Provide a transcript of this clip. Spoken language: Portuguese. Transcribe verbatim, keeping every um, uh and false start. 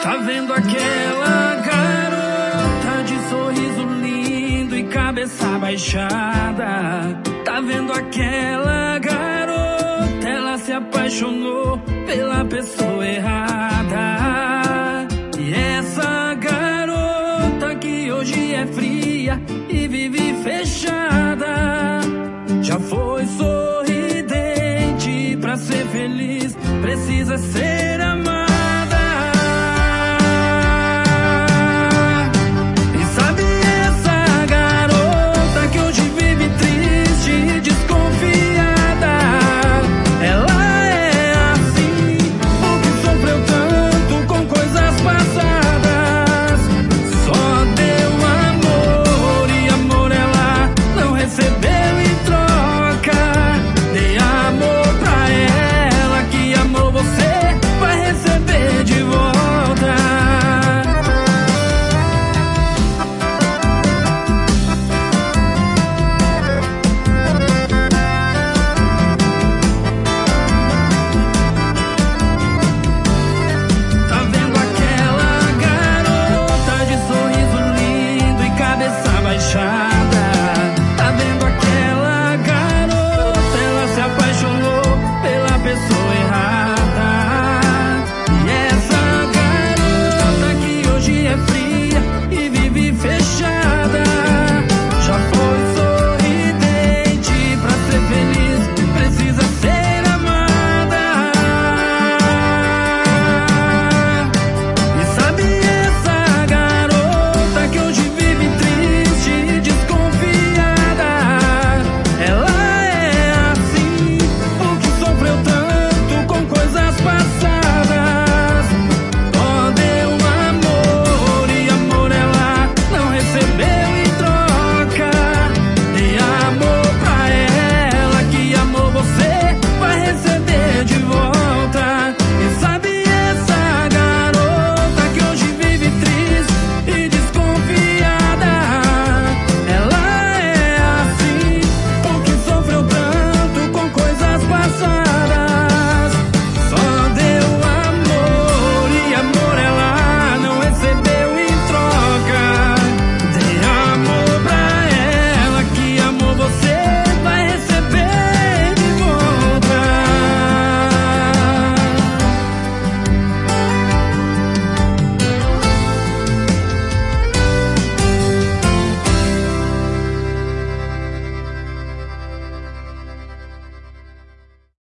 Tá vendo aquela garota de sorriso lindo e cabeça baixada? Tá vendo aquela garota? Ela se apaixonou pela pessoa errada. E essa garota que hoje é fria e vive fechada, já foi sorridente. Pra ser feliz precisa ser